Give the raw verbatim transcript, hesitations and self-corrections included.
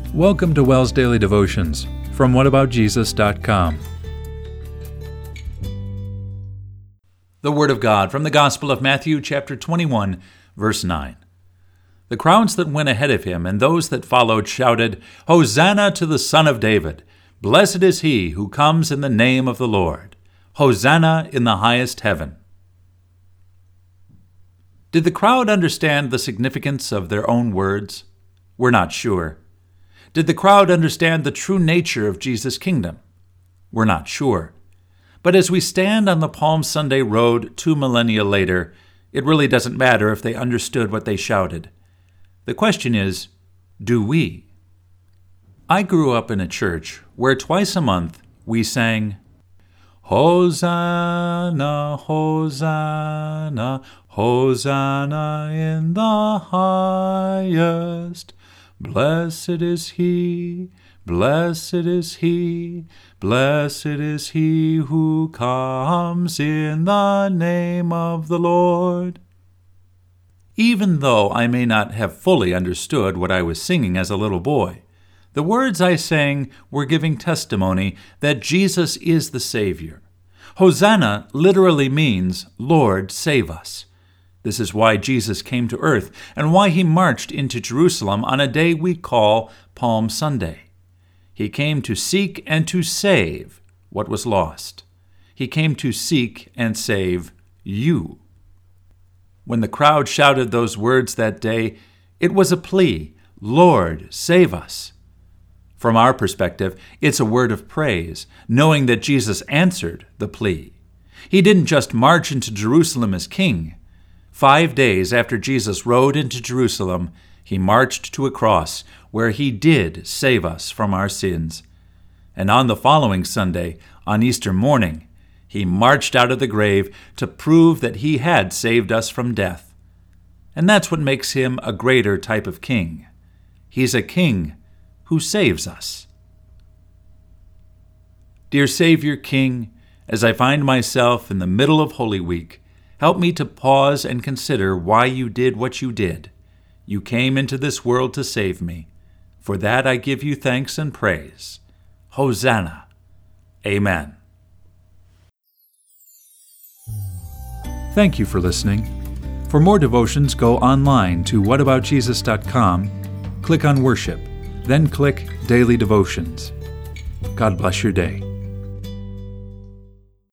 Welcome to WELS Daily Devotions from what about jesus dot com. The Word of God from the Gospel of Matthew, chapter twenty-one, verse nine. The crowds that went ahead of him and those that followed shouted, "Hosanna to the Son of David! Blessed is he who comes in the name of the Lord! Hosanna in the highest heaven!" Did the crowd understand the significance of their own words? We're not sure. Did the crowd understand the true nature of Jesus' kingdom? We're not sure. But as we stand on the Palm Sunday road two millennia later, it really doesn't matter if they understood what they shouted. The question is, do we? I grew up in a church where twice a month we sang, Hosanna, Hosanna, Hosanna in the highest. Blessed is he, blessed is he, blessed is he who comes in the name of the Lord. Even though I may not have fully understood what I was singing as a little boy, the words I sang were giving testimony that Jesus is the Savior. Hosanna literally means, Lord, save us. This is why Jesus came to earth and why he marched into Jerusalem on a day we call Palm Sunday. He came to seek and to save what was lost. He came to seek and save you. When the crowd shouted those words that day, it was a plea, Lord, save us. From our perspective, it's a word of praise, knowing that Jesus answered the plea. He didn't just march into Jerusalem as king. Five days after Jesus rode into Jerusalem, he marched to a cross where he did save us from our sins. And on the following Sunday, on Easter morning, he marched out of the grave to prove that he had saved us from death. And that's what makes him a greater type of king. He's a king who saves us. Dear Savior King, as I find myself in the middle of Holy Week, help me to pause and consider why you did what you did. You came into this world to save me. For that I give you thanks and praise. Hosanna. Amen. Thank you for listening. For more devotions, go online to what about jesus dot com, click on Worship, then click Daily Devotions. God bless your day.